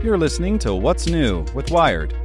You're listening to What's New with Wired.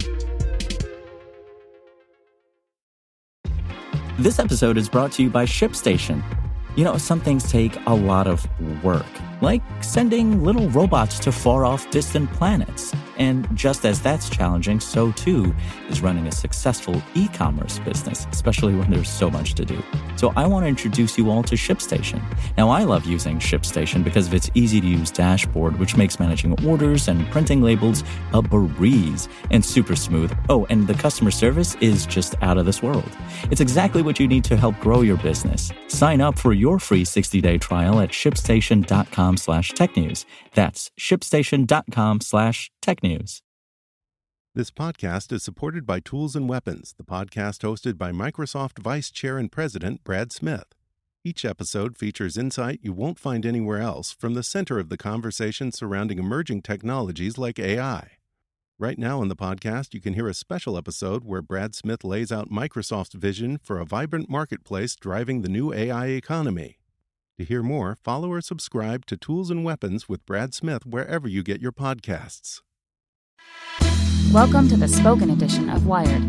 This episode is brought to you by ShipStation. You know, some things take a lot of work, like sending little robots to far-off distant planets. And just as that's challenging, so too is running a successful e-commerce business, especially when there's so much to do. So I want to introduce you all to ShipStation. Now, I love using ShipStation because of its easy-to-use dashboard, which makes managing orders and printing labels a breeze and super smooth. Oh, and the customer service is just out of this world. It's exactly what you need to help grow your business. Sign up for your free 60-day trial at shipstation.com/technews. That's shipstation.com/technews. This podcast is supported by Tools and Weapons, the podcast hosted by Microsoft Vice Chair and President Brad Smith. Each episode features insight you won't find anywhere else from the center of the conversation surrounding emerging technologies like AI. Right now on the podcast, you can hear a special episode where Brad Smith lays out Microsoft's vision for a vibrant marketplace driving the new AI economy. To hear more, follow or subscribe to Tools and Weapons with Brad Smith wherever you get your podcasts. Welcome to the spoken edition of Wired.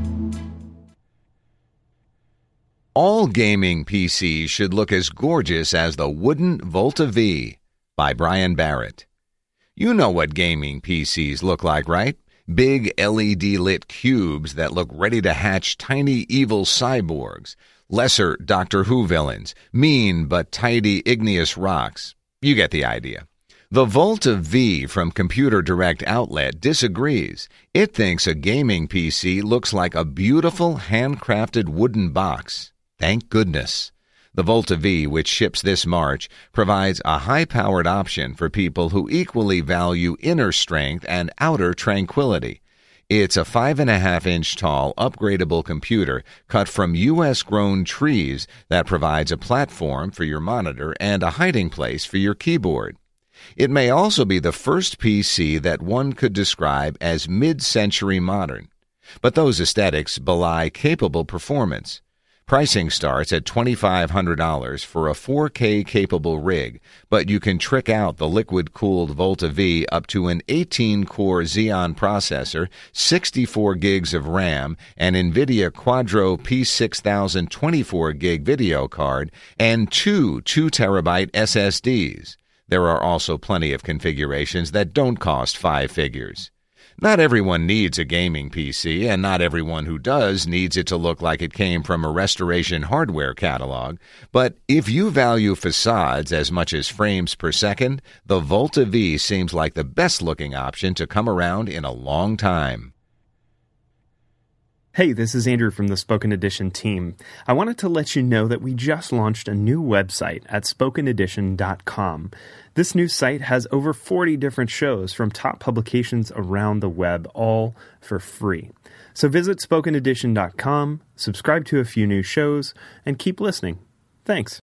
All gaming PCs should look as gorgeous as the wooden Volta V by Brian Barrett. You know what gaming PCs look like, right? Big LED-lit cubes that look ready to hatch tiny evil cyborgs, lesser Doctor Who villains, mean but tidy igneous rocks. You get the idea. The Volta V from Computer Direct Outlet disagrees. It thinks a gaming PC looks like a beautiful handcrafted wooden box. Thank goodness. The Volta V, which ships this March, provides a high-powered option for people who equally value inner strength and outer tranquility. It's a 5.5-inch tall, upgradable computer cut from U.S.-grown trees that provides a platform for your monitor and a hiding place for your keyboard. It may also be the first PC that one could describe as mid-century modern. But those aesthetics belie capable performance. Pricing starts at $2,500 for a 4K-capable rig, but you can trick out the liquid-cooled Volta V up to an 18-core Xeon processor, 64 gigs of RAM, an NVIDIA Quadro P6000 24-gig video card, and two 2-terabyte SSDs. There are also plenty of configurations that don't cost 5 figures. Not everyone needs a gaming PC, and not everyone who does needs it to look like it came from a Restoration Hardware catalog. But if you value facades as much as frames per second, the Volta V seems like the best-looking option to come around in a long time. Hey, this is Andrew from the Spoken Edition team. I wanted to let you know that we just launched a new website at spokenedition.com. This new site has over 40 different shows from top publications around the web, all for free. So visit spokenedition.com, subscribe to a few new shows, and keep listening. Thanks.